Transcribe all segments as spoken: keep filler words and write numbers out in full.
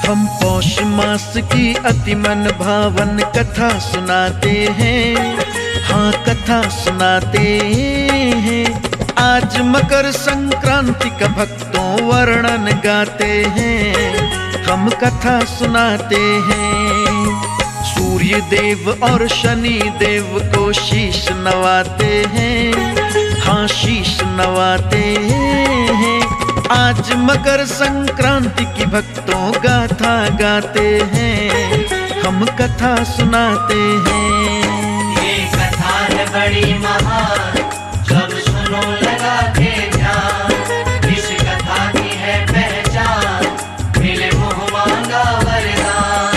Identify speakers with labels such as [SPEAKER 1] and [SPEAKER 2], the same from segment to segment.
[SPEAKER 1] हम पौष मास की अति मन भावन कथा सुनाते हैं, हाँ कथा सुनाते हैं। आज मकर संक्रांति का भक्तों वर्णन गाते हैं, हम कथा सुनाते हैं। सूर्य देव और शनि देव को शीश नवाते हैं, हाँ शीश नवाते हैं। आज मकर संक्रांति की भक्तों गाथा गाते हैं, हम कथा सुनाते हैं।
[SPEAKER 2] ये कथा है बड़ी महान, जब सुनो लगा के ध्यान। इस कथा की है पहचान, मिले मुँह मांगा वरदान।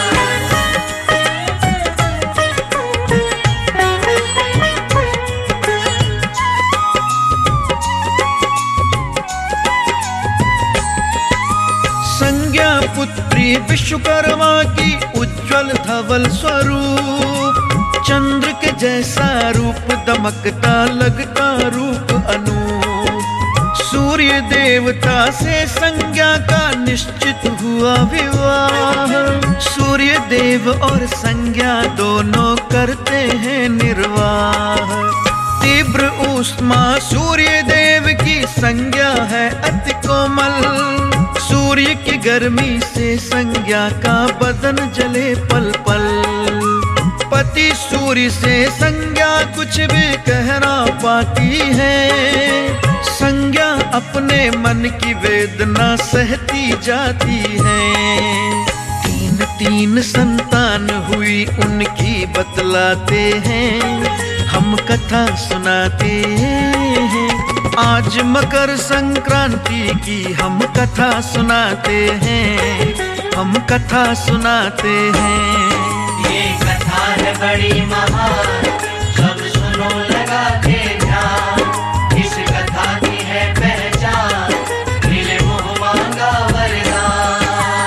[SPEAKER 1] संज्ञा पुत्री विश्वकर्मा की उज्ज्वल धवल स्वरूप, चंद्र के जैसा रूप दमकता लगता रूप अनूप। सूर्य देवता से संज्ञा का निश्चित हुआ विवाह, सूर्य देव और संज्ञा दोनों करते हैं निर्वाह। तीव्र ऊष्मा सूर्य देव की संज्ञा है अति कोमल, सूर्य की गर्मी से संज्ञा का बदन जले पल पल। पति सूर्य से संज्ञा कुछ भी कह ना पाती है, संज्ञा अपने मन की वेदना सहती जाती है। तीन तीन संतान हुई उनकी बतलाते हैं, हम कथा सुनाते हैं। आज मकर संक्रांति की हम कथा सुनाते हैं, हम कथा सुनाते हैं।
[SPEAKER 2] ये कथा है बड़ी महान, जब सुनो लगा के ध्यान। इस कथा की है पहचान, मिले मुँह मांगा वरदान।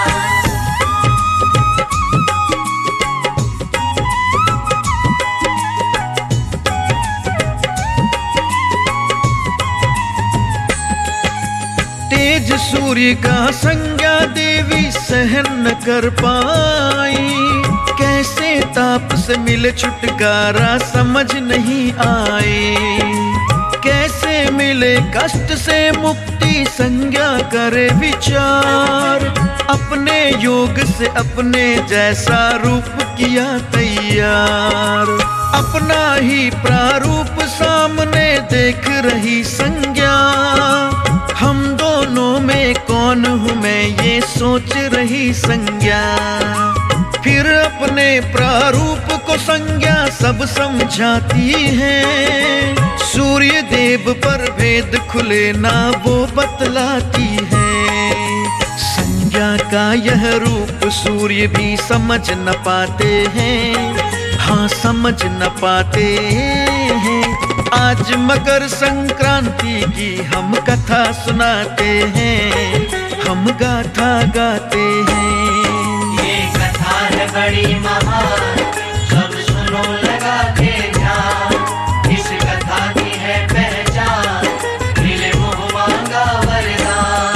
[SPEAKER 1] तेज सूर्य का संज्ञा देवी सहन न कर पाई, कैसे ताप से मिले छुटकारा समझ नहीं आए। कैसे मिले कष्ट से मुक्ति संज्ञा करे विचार, अपने योग से अपने जैसा रूप किया तैयार। अपना ही प्रारूप सामने देख रही संज्ञा, हम दोनों में कौन हूँ मैं ये सोच रही संज्ञा। फिर अपने प्रारूप को संज्ञा सब समझाती है, सूर्य देव पर भेद खुले ना वो बतलाती है। संज्ञा का यह रूप सूर्य भी समझ न पाते हैं, हाँ समझ न पाते हैं। आज मकर संक्रांति की हम कथा सुनाते हैं, हम गाथा गाते हैं।
[SPEAKER 2] ये कथा है बड़ी महान, जब सुनो लगा के ध्यान। इस कथा की है पहचान, मिले मुँह मांगा वरदान।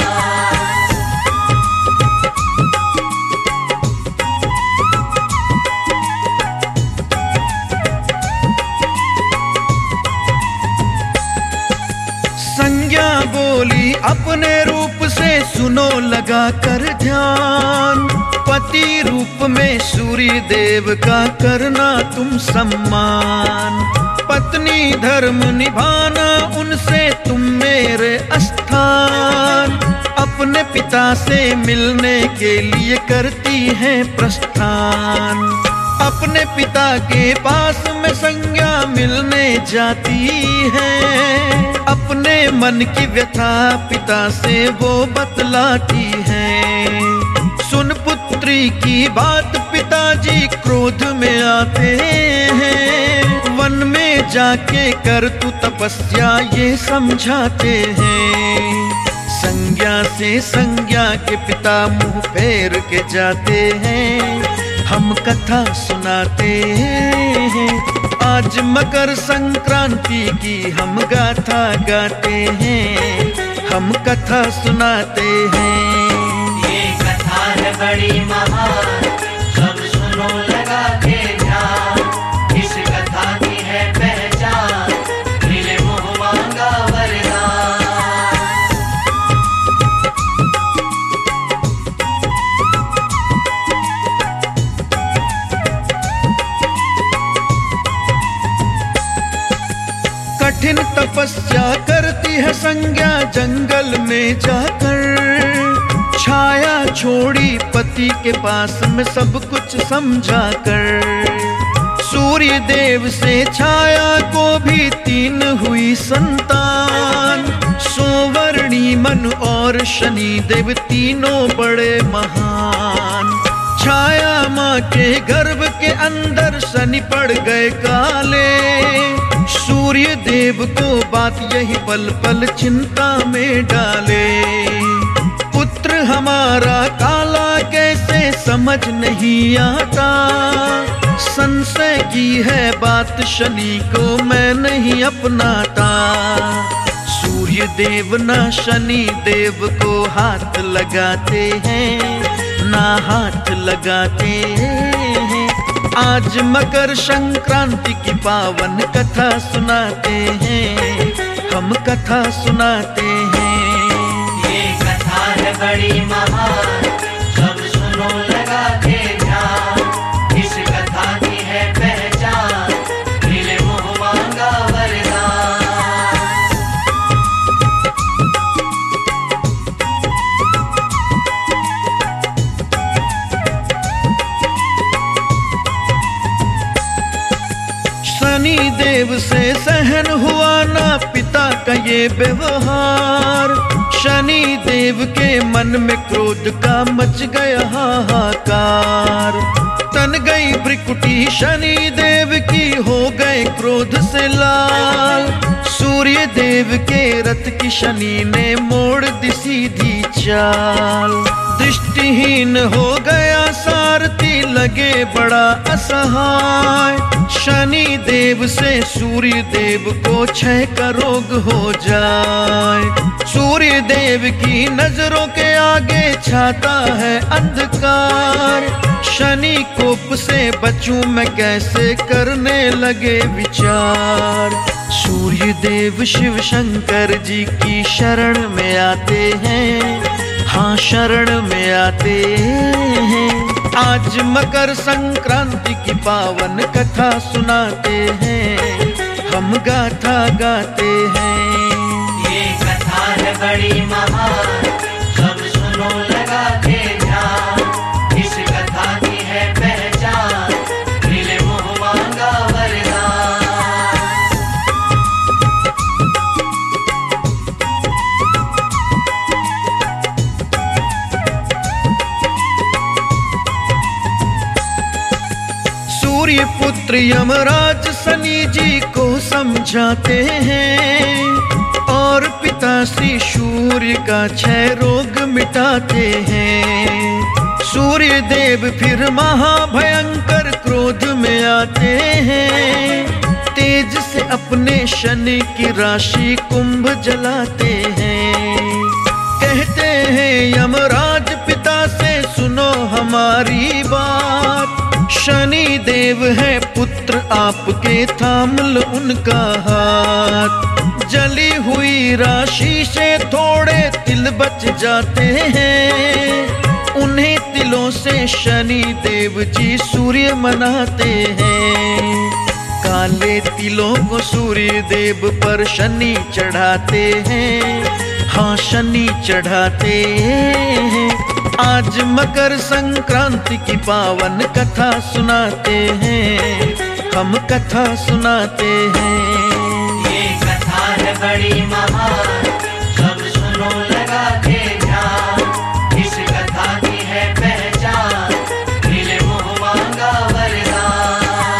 [SPEAKER 1] संज्ञा बोली अपने रूप से सुनो लगा कर ध्यान। पति रूप में सूर्य देव का करना तुम सम्मान। पत्नी धर्म निभाना उनसे तुम मेरे स्थान। अपने पिता से मिलने के लिए करती है प्रस्थान। अपने पिता के पास में संज्ञा मिलने जाती है, अपने मन की व्यथा पिता से वो बतलाती है। सुन पुत्री की बात पिताजी क्रोध में आते हैं, वन में जाके कर तू तपस्या ये समझाते हैं। संज्ञा से संज्ञा के पिता मुंह फेर के जाते हैं, हम कथा सुनाते हैं। आज मकर संक्रांति की हम गाथा गाते हैं, हम कथा सुनाते हैं।
[SPEAKER 2] ये कथा है बड़ी महान, सब सुनो लगा के ध्यान। इस कथा की है पहचान, मिले मुँह मांगा वरदान।
[SPEAKER 1] कठिन तपस्या करती है संज्ञा जंगल में जाकर, छाया छोड़ी पति के पास में सब कुछ समझा कर। सूर्य देव से छाया को भी तीन हुई संतान, सोवर्णी मनु और शनि देव तीनों बड़े महान। छाया माँ के गर्भ के अंदर शनि पड़ गए काले, सूर्य देव को बात यही पल पल चिंता में डाले। पुत्र हमारा काला कैसे समझ नहीं आता, संशय की है बात शनि को मैं नहीं अपनाता। सूर्य देव ना शनि देव को हाथ लगाते हैं, ना हाथ लगाते हैं। आज मकर संक्रांति की पावन कथा सुनाते हैं, हम कथा सुनाते हैं।
[SPEAKER 2] ये कथा है बड़ी महान, सब सुनो लगा के ध्यान। इस कथा की है पहचान, मिले मुँह मांगा वरदान।
[SPEAKER 1] शनि देव से सहन हुआ ना पिता का ये व्यवहार, शनि देव के मन में क्रोध का मच गया हाहाकार। तन गई भ्रिकुटी शनि देव की, हो गए क्रोध से लाल। सूर्य देव के रथ की शनि ने मोड़ दी सीधी चाल। दृष्टिहीन हो गया सारथी, लगे बड़ा असहाय। शनि देव से सूर्य देव को क्षय का रोग हो जाए। सूर्य देव की नजरों के आगे छाता है अंधकार। शनि कोप से बचूं मैं कैसे, करने लगे विचार। सूर्य देव शिव शंकर जी की शरण में आते हैं, हाँ शरण में आते हैं। आज मकर संक्रांति की पावन कथा सुनाते हैं, हम गाथा गाते हैं।
[SPEAKER 2] ये कथा है बड़ी महान, सब सुनो लगा के ध्यान। इस कथा की है पहचान, मिले मुँह मांगा वरदान।
[SPEAKER 1] सूर्य पुत्र यमराज शनि जी को समझाते हैं, और पिता श्री सूर्य का क्षय रोग मिटाते हैं। सूर्य देव फिर महाभयंकर क्रोध में आते हैं, तेज से अपने शनि की राशि कुंभ जलाते हैं। कहते हैं यमराज पिता से सुनो हमारी बात, शनि देव है पुत्र आपके, थाम लो उनका हाथ। जली हुई राशि से थोड़े तिल बच जाते हैं, उन्हीं तिलों से शनि देव जी सूर्य मनाते हैं। काले तिलों को सूर्य देव पर शनि चढ़ाते हैं, हाँ शनि चढ़ाते हैं। आज मकर संक्रांति की पावन कथा सुनाते हैं, हम कथा सुनाते हैं।
[SPEAKER 2] ये कथा है बड़ी महान, सब सुनो लगा के ध्यान। इस कथा की है पहचान, मिले मुँह मांगा वरदान।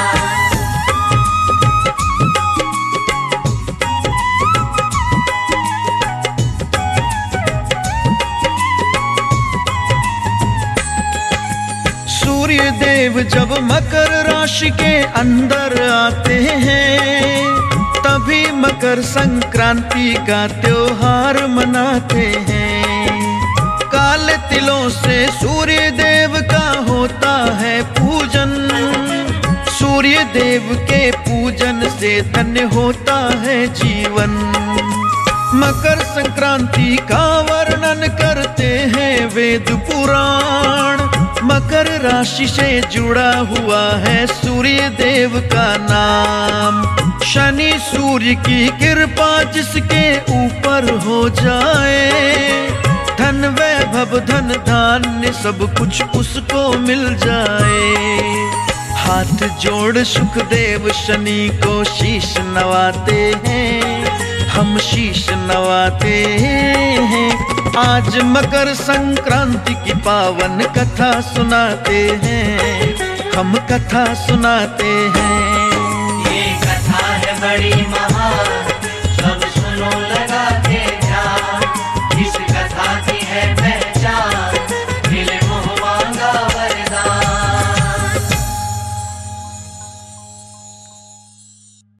[SPEAKER 1] सूर्य देव जब मकर राशि के अंदर आते हैं, तभी मकर संक्रांति का त्योहार मनाते हैं। लाल तिलों से सूर्य देव का होता है पूजन। सूर्य देव के पूजन से धन्य होता है जीवन। मकर संक्रांति का वर्णन करते हैं वेद पुराण। मकर राशि से जुड़ा हुआ है सूर्य देव का नाम। शनि सूर्य की कृपा जिसके ऊपर हो जाए, धन वैभव धन धान्य सब कुछ उसको मिल जाए। हाथ जोड़ सुखदेव शनि को शीश नवाते हैं, हम शीश नवाते हैं। आज मकर संक्रांति की पावन कथा सुनाते हैं, हम कथा सुनाते हैं।
[SPEAKER 2] ये कथा है बड़ी